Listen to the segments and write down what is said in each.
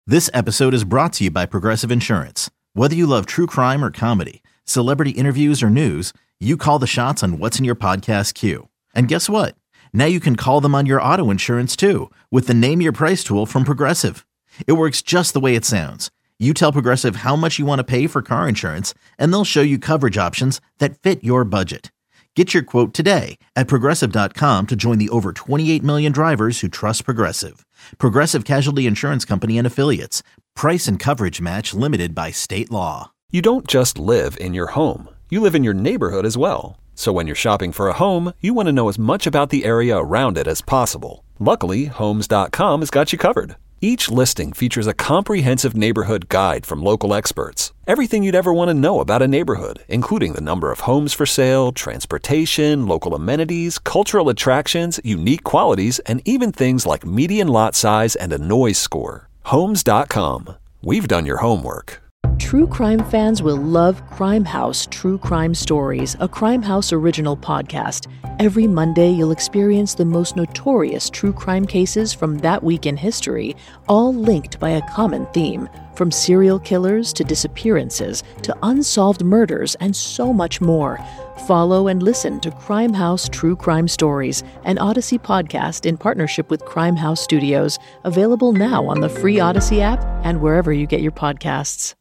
This episode is brought to you by Progressive Insurance. Whether you love true crime or comedy, celebrity interviews or news, you call the shots on what's in your podcast queue. And guess what? Now you can call them on your auto insurance too with the Name Your Price tool from Progressive. It works just the way it sounds. You tell Progressive how much you want to pay for car insurance, and they'll show you coverage options that fit your budget. Get your quote today at Progressive.com to join the over 28 million drivers who trust Progressive. Progressive Casualty Insurance Company and Affiliates. Price and coverage match limited by state law. You don't just live in your home. You live in your neighborhood as well. So when you're shopping for a home, you want to know as much about the area around it as possible. Luckily, Homes.com has got you covered. Each listing features a comprehensive neighborhood guide from local experts. Everything you'd ever want to know about a neighborhood, including the number of homes for sale, transportation, local amenities, cultural attractions, unique qualities, and even things like median lot size and a noise score. Homes.com. We've done your homework. True crime fans will love Crime House True Crime Stories, a Crime House original podcast. Every Monday, you'll experience the most notorious true crime cases from that week in history, all linked by a common theme. From serial killers to disappearances to unsolved murders and so much more. Follow and listen to Crime House True Crime Stories, an Odyssey podcast in partnership with Crime House Studios, available now on the free Odyssey app and wherever you get your podcasts.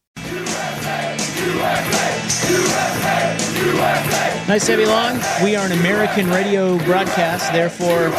Nice, heavy, long. We are an American radio broadcast, therefore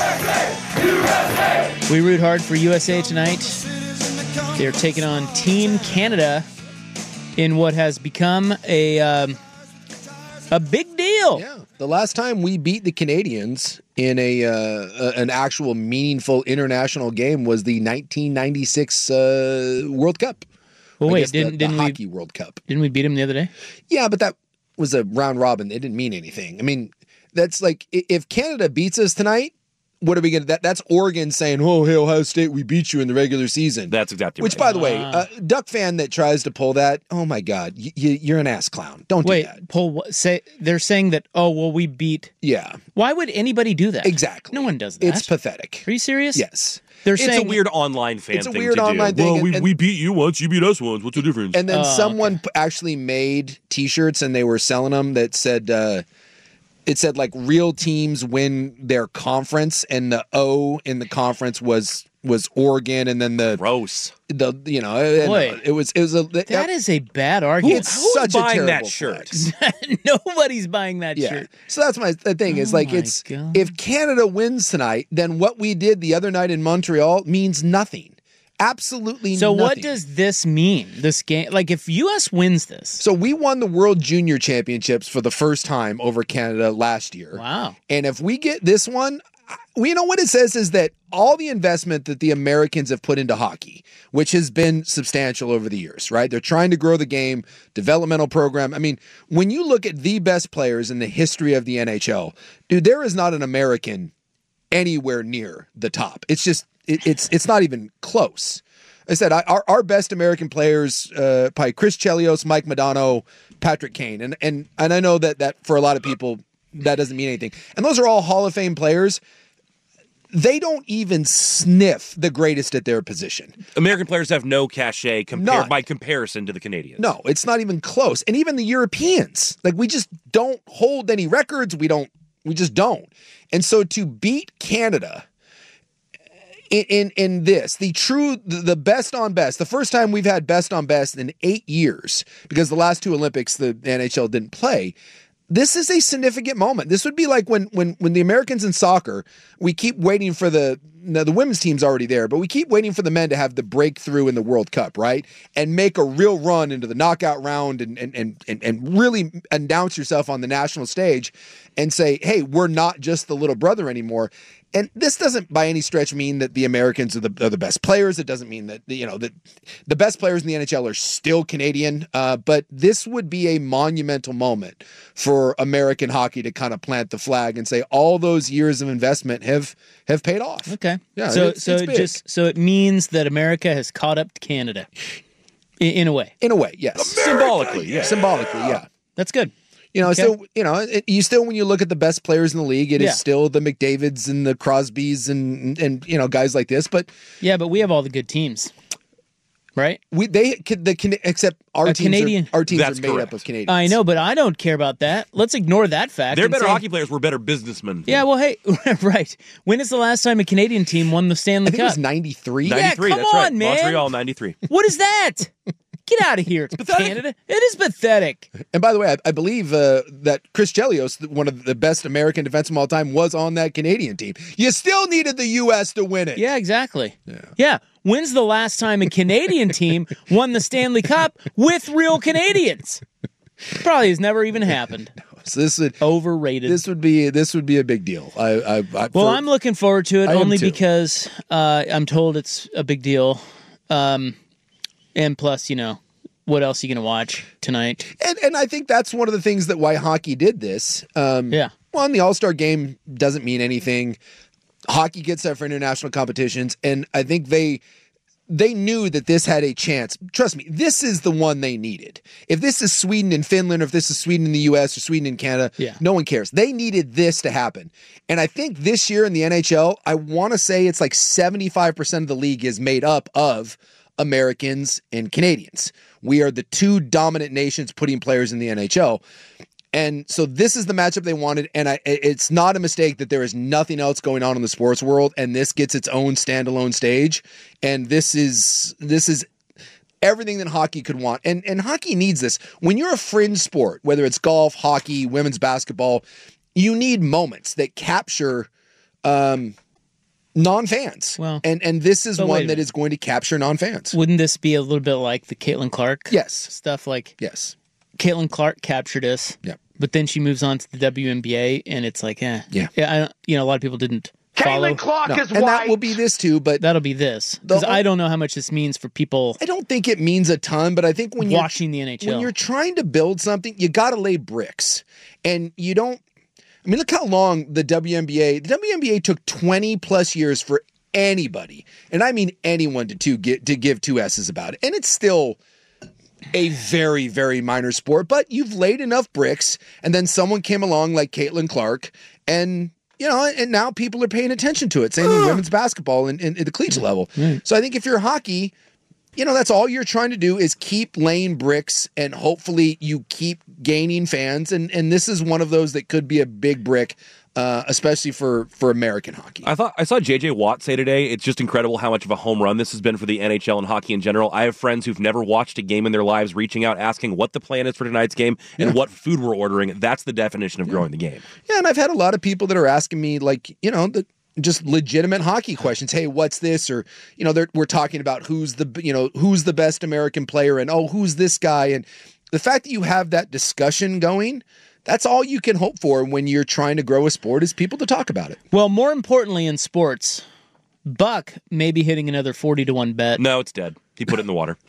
we root hard for USA tonight. They're taking on Team Canada in what has become a big deal. Yeah, the last time we beat the Canadians in an actual meaningful international game was the 1996 World Cup. Well, wait, didn't we Hockey World Cup? Didn't we beat them the other day? Yeah, but that was a round robin. It didn't mean anything. I mean, that's like if Canada beats us tonight, what are we going to? That's Oregon saying, "Oh, hey, Ohio State, we beat you in the regular season." That's exactly Which, right. by the way, Duck fan that tries to pull that, oh my God, you're an ass clown. Don't do that. They're saying that. Oh, well, we beat. Yeah. Why would anybody do that? Exactly. No one does that. It's pathetic. Are you serious? Yes. It's a weird online fan thing to do. Thing. Well, we beat you once, you beat us once. What's the difference? And then someone actually made T-shirts, and they were selling them that said, it said like real teams win their conference, and the O in the conference was Oregon, and then the gross. That is a bad argument. It's such buying a terrible that shirt? Nobody's buying that shirt. So that's the thing is like God. If Canada wins tonight, then what we did the other night in Montreal means nothing. Absolutely so nothing. What does this mean? This game, like if U.S. wins this. So we won the World Junior Championships for the first time over Canada last year. Wow. And if we get this one, you know what it says is that all the investment that the Americans have put into hockey, which has been substantial over the years, right? They're trying to grow the game, developmental program. I mean, when you look at the best players in the history of the NHL, dude, there is not an American anywhere near the top. It's just, it's not even close. I said, our best American players, probably Chris Chelios, Mike Modano, Patrick Kane. And I know that for a lot of people, that doesn't mean anything. And those are all Hall of Fame players. They don't even sniff the greatest at their position. American players have no cachet by comparison to the Canadians. No, it's not even close. And even the Europeans, like we just don't hold any records. We just don't. And so to beat Canada in this, the best on best, the first time we've had best on best in 8 years, because the last two Olympics the NHL didn't play. This is a significant moment. This would be like when the Americans in soccer, we keep waiting for the women's team's already there, but we keep waiting for the men to have the breakthrough in the World Cup, right? And make a real run into the knockout round and really announce yourself on the national stage and say, hey, we're not just the little brother anymore. And this doesn't by any stretch mean that the Americans are the best players. It doesn't mean that that the best players in the NHL are still Canadian. But this would be a monumental moment for American hockey to kind of plant the flag and say all those years of investment have paid off. Okay. Yeah. So it means that America has caught up to Canada in a way. In a way, yes. Symbolically, yeah. Symbolically, yeah. That's good. Okay. So when you look at the best players in the league, it is still the McDavids and the Crosbys and guys like this. But yeah, but we have all the good teams. right? Except our teams Canadian. Our teams That's are made correct. up of Canadians. I know, but I don't care about that. Let's ignore that fact. They're and better say- hockey players. We're better businessmen. Yeah, well, hey, right. When is the last time a Canadian team won the Stanley I think it Cup? was 93. 93, come that's right. on, man. Montreal, 93. What is that? Get out of here. It's pathetic. Canada. It is pathetic. And by the way, I believe that Chris Chelios, one of the best American defensemen of all time, was on that Canadian team. You still needed the U.S. to win it. Yeah, exactly. Yeah. When's the last time a Canadian team won the Stanley Cup with real Canadians? Probably has never even happened. So this would Overrated. this would be a big deal. Well, I'm looking forward to it I am only too. because I'm told it's a big deal. And plus, what else are you going to watch tonight? and I think that's one of the things that why hockey did this. Yeah. One, the All-Star game doesn't mean anything. Hockey gets that for international competitions, and I think they knew that this had a chance. Trust me, this is the one they needed. If this is Sweden and Finland, or if this is Sweden in the U.S. or Sweden and Canada, no one cares. They needed this to happen. And I think this year in the NHL, I want to say it's like 75% of the league is made up of Americans and Canadians. We are the two dominant nations putting players in the NHL. And so this is the matchup they wanted, and it's not a mistake that there is nothing else going on in the sports world, and this gets its own standalone stage. And this is everything that hockey could want. And hockey needs this. When you're a fringe sport, whether it's golf, hockey, women's basketball, you need moments that capture non-fans. Well, and this is but wait one a that minute. is going to capture non-fans. Wouldn't this be a little bit like the Caitlin Clark Yes. stuff? Like Yes. Caitlin Clark captured us, but then she moves on to the WNBA, and it's like, Yeah. a lot of people didn't follow. Clock is And white. that will be this too, but That'll be this, because I don't know how much this means for people I don't think it means a ton, but I think when watching the NHL. when you're trying to build something, you got to lay bricks. And you don't, I mean, look how long the WNBA took 20 plus years for anybody, and I mean anyone to give two S's about it. And it's still a very, very minor sport, but you've laid enough bricks, and then someone came along like Caitlin Clark, and and now people are paying attention to it. Same with women's basketball and at the collegiate level. So I think if you're hockey, that's all you're trying to do is keep laying bricks, and hopefully you keep gaining fans. And this is one of those that could be a big brick, especially for American hockey. I saw JJ Watt say today, it's just incredible how much of a home run this has been for the NHL and hockey in general. I have friends who've never watched a game in their lives reaching out, asking what the plan is for tonight's game and what food we're ordering. That's the definition of growing the game. Yeah, and I've had a lot of people that are asking me, like, just legitimate hockey questions. Hey, what's this? Or, we're talking about who's the best American player, and who's this guy? And the fact that you have that discussion going, that's all you can hope for when you're trying to grow a sport, is people to talk about it. Well, more importantly in sports, Buck may be hitting another 40-1 bet. No, it's dead. He put it in the water.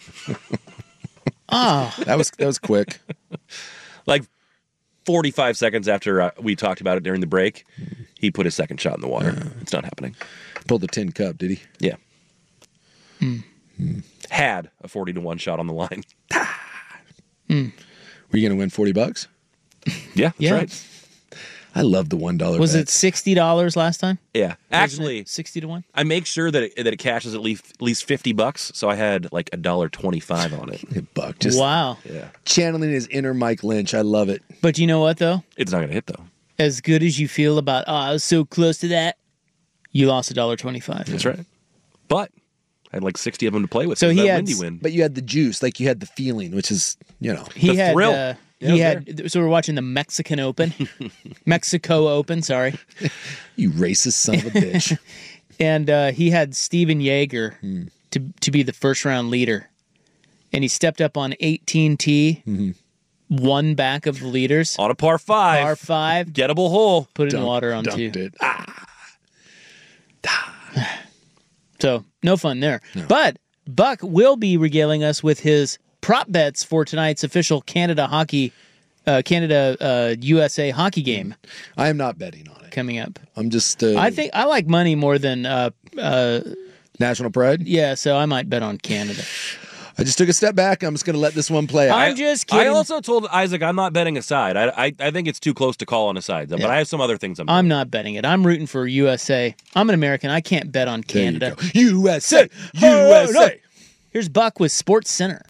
That was quick. Like 45 seconds after we talked about it during the break, he put his second shot in the water. It's not happening. Pulled the tin cup, did he? Yeah. Had a 40-1 shot on the line. Were you going to win $40? Yeah, that's Yeah. right. I love the $1 Was it bets. $60 last time? Yeah. Actually, 60-1. I make sure that it cashes at least $50, so I had like $1.25 on it. Buck, just Wow. Yeah. channeling his inner Mike Lynch. I love it. But you know what, though? It's not going to hit, though. As good as you feel about, I was so close to that, you lost $1.25. That's right. But I had like 60 of them to play with. So It was he that had windy win. But you had the juice, like you had the feeling, which is, He The had, thrill. so we're watching the Mexican Open, Mexico Open, sorry. you racist son of a bitch. And he had Steven Yeager to be the first round leader. And he stepped up on 18T, one back of the leaders. On a par 5. Par 5, Gettable hole. put it in water on 2. Dunked it. So no fun there. No. But Buck will be regaling us with his prop bets for tonight's official Canada USA hockey game I am not betting on it. coming up. I'm just I think I like money more than national pride. yeah, so I might bet on Canada. I just took a step back. I'm just going to let this one play out. I'm just kidding. I also told Isaac I'm not betting a side. I think it's too close to call on a side, but I have some other things I'm doing. I'm not betting it. I'm rooting for USA. I'm an American. I can't bet on There you Canada. go. USA, USA. Here's Buck with Sports Center.